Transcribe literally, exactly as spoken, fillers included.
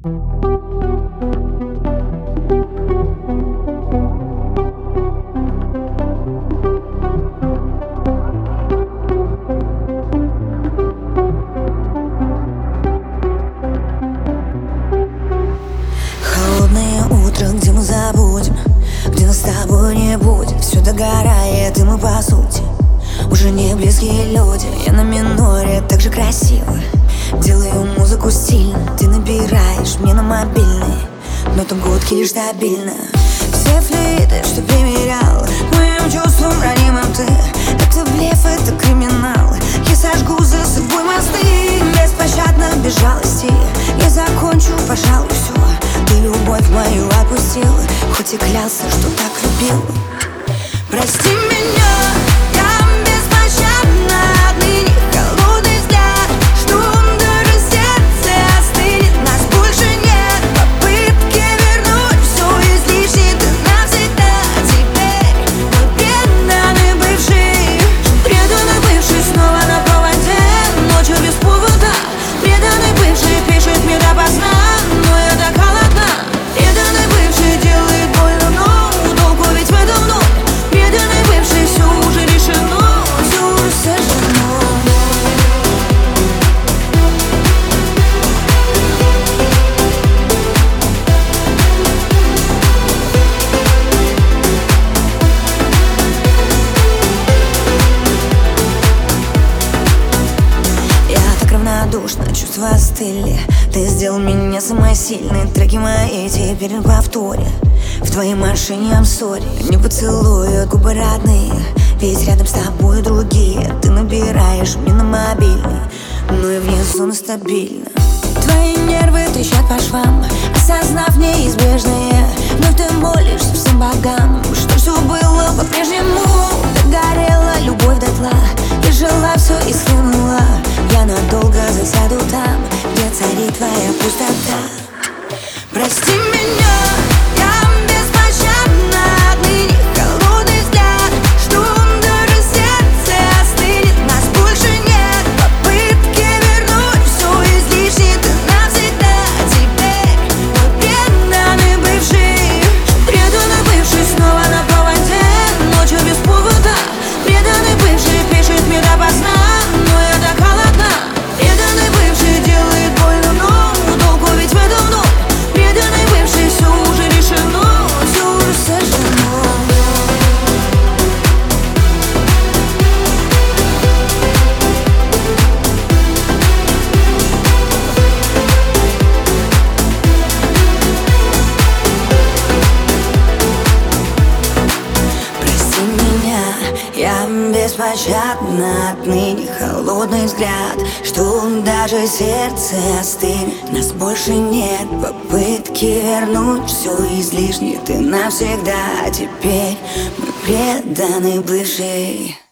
Где мы забудем, где нас с тобой не будет. Все догорает, и мы по сути уже не близкие люди. Я на миноре, так же красиво делаю музыку стильно. Ты набираешь мне на мобильный, но там гудки лишь стабильно. Все флейты, что примерял моим чувством ранимым ты. Это блеф, это криминал. Я сожгу за собой мосты беспощадно, без жалости. Я закончу, пожалуй, все. Ты любовь мою отпустил, хоть и клялся, что так любил. Прости меня, я беспощадна, отныне холодный взгляд, что даже сердце остынет. Нас больше нет, попытки вернуть все излишне. Ты навсегда теперь мой преданный бывший. Преданный бывший снова на проводе, ночью без повода. Преданный бывший пишет мне допоздна, но я так холодна. Преданный бывший делает больно, но толку ведь в этом ноль. Преданный бывший, все уже решено, все уже сожжено. Я так равнодушна, чувства остыли. Ты сделал меня самой сильной. Треки мои теперь в повторе. В твоей машине I'm sorry. Не поцелуют губы родные, ведь рядом с тобой другие. Ты набираешь мне на мобильный, но и вне зоны стабильно. Твои нервы трещат по швам, осознав неизбежное. Вновь ты молишься всем богам, что все было по-прежнему. Догорела любовь дотла, я жила, все и схлынула. Я надолго засяду там, где царит твоя пустота. Прости меня, я беспощадна, отныне холодный взгляд, что даже сердце остынет. Нас больше нет, попытки вернуть все излишне. Ты навсегда теперь мой преданный бывший. Преданный бывший снова на проводе, ночью без повода. Преданный бывший пишет мне допоздна, но я так холодна. Преданный бывший делает больно, но толку ведь в этом ноль. Преданный бывший, все уже решено, все уже сожжено. Прости меня, я беспощадна, отныне холодный взгляд, что даже сердце остынет. Нас больше нет, попытки вернуть все излишне. Ты навсегда теперь мой преданный бывший.